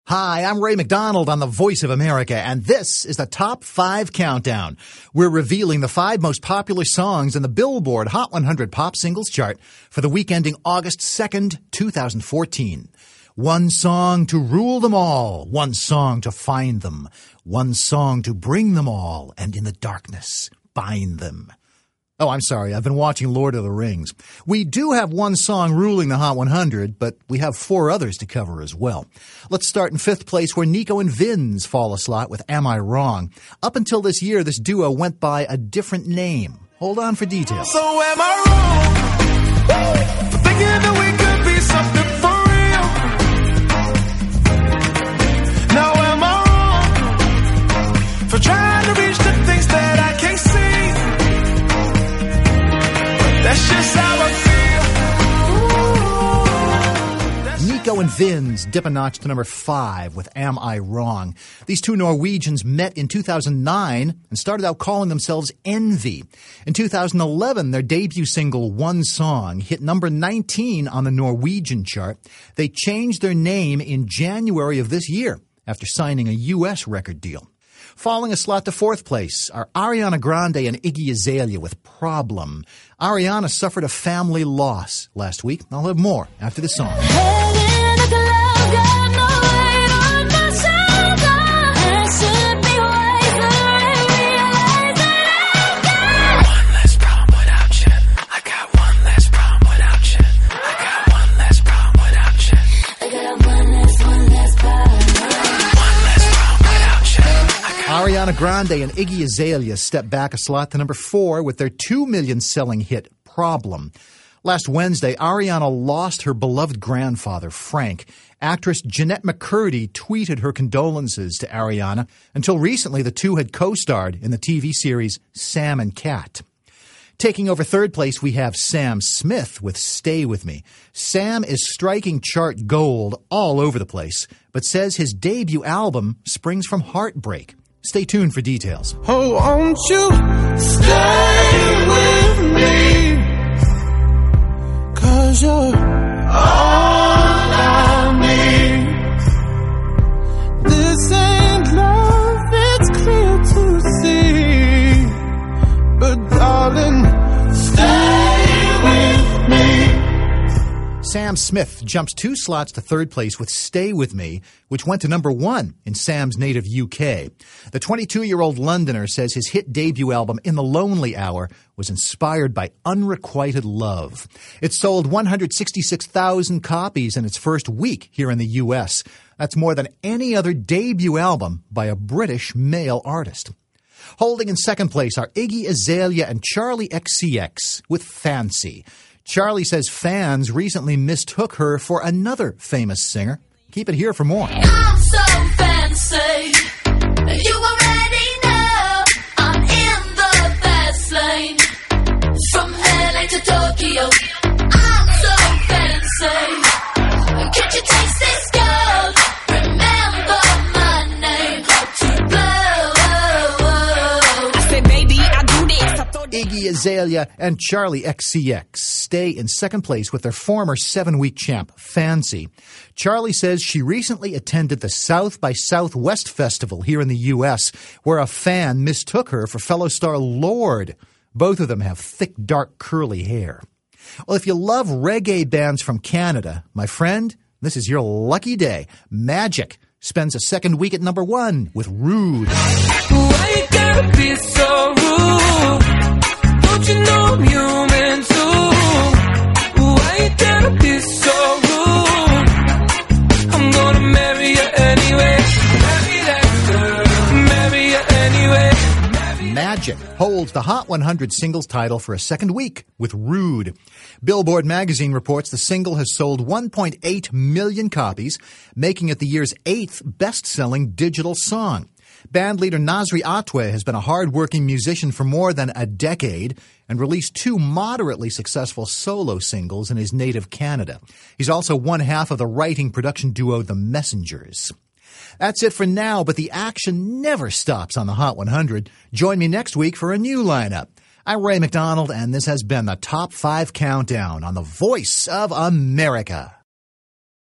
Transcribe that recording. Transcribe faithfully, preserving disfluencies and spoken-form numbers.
Hi, I'm Ray McDonald on the Voice of America, and this is the Top five Countdown. We're revealing the five most popular songs in the Billboard Hot one hundred Pop Singles chart for the week ending August second, twenty fourteen. One song to rule them all, one song to find them, one song to bring them all, and in the darkness, bind them. Oh, I'm sorry, I've been watching Lord of the Rings. We do have one song ruling the Hot one hundred, but we have four others to cover as well. Let's start in fifth place, where Nico and Vinz fall a slot with Am I Wrong? Up until this year, this duo went by a different name. Hold on for details. So am I wrong for thinking that we could be something for real? Now am I wrong for trying to reach the things that I can't see? That's just how I feel. Nico and Vinz dip a notch to number five with Am I Wrong? These two Norwegians met in two thousand nine and started out calling themselves Envy. In two thousand eleven, their debut single, One Song, hit number nineteen on the Norwegian chart. They changed their name in January of this year after signing a U S record deal. Falling a slot to fourth place are Ariana Grande and Iggy Azalea with Problem. Ariana suffered a family loss last week. I'll have more after the song. Ariana Grande and Iggy Azalea step back a slot to number four with their two million selling hit, Problem. Last Wednesday, Ariana lost her beloved grandfather, Frank. Actress Jeanette McCurdy tweeted her condolences to Ariana. Until recently, the two had co-starred in the T V series Sam and Cat. Taking over third place, we have Sam Smith with Stay With Me. Sam is striking chart gold all over the place, but says his debut album springs from heartbreak. Stay tuned for details. Oh, won't you stay with me? 'Cause you're all I need. This ain't love, it's clear to see. But darling, stay with me. Sam Smith jumps two slots to third place with Stay With Me, which went to number one in Sam's native U K. The twenty-two-year-old Londoner says his hit debut album, In the Lonely Hour, was inspired by unrequited love. It sold one hundred sixty-six thousand copies in its first week here in the U S. That's more than any other debut album by a British male artist. Holding in second place are Iggy Azalea and Charli X C X with Fancy. Charli says fans recently mistook her for another famous singer. Keep it here for more. I'm so fancy. You already know I'm in the fast lane. From L A to Tokyo. I'm so fancy. Can't you taste this gold? Remember my name. Hard to blow. I said, baby, I do this. Iggy Azalea and Charli X C X stay in second place with their former seven-week champ, Fancy. Charli says she recently attended the South by Southwest Festival here in the U S, where a fan mistook her for fellow star Lorde. Both of them have thick, dark, curly hair. Well, if you love reggae bands from Canada, my friend, this is your lucky day. Magic spends a second week at number one with Rude. Why you gotta be so rude? Don't you know I'm human too? Why you gotta be so rude? I'm gonna marry you anyway. Marry that girl. Marry you anyway. Marry Magic holds the Hot one hundred singles title for a second week with Rude. Billboard magazine reports the single has sold one point eight million copies, making it the year's eighth best-selling digital song. Bandleader Nasri Atwe has been a hard-working musician for more than a decade and released two moderately successful solo singles in his native Canada. He's also one half of the writing-production duo The Messengers. That's it for now, but the action never stops on the Hot one hundred. Join me next week for a new lineup. I'm Ray McDonald, and this has been the Top five Countdown on the Voice of America.